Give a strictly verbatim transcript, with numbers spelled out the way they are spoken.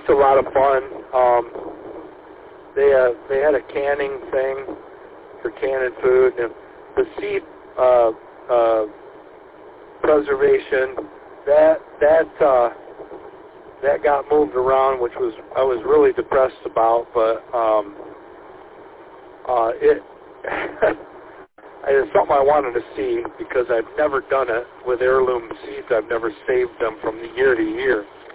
just a lot of fun. Um, they uh, they had a canning thing for canning food, and the seed uh, uh, preservation that that uh, that got moved around, which was I was really depressed about, but um, uh, it. It's something I wanted to see because I've never done it with heirloom seeds. I've never saved them from the year to year.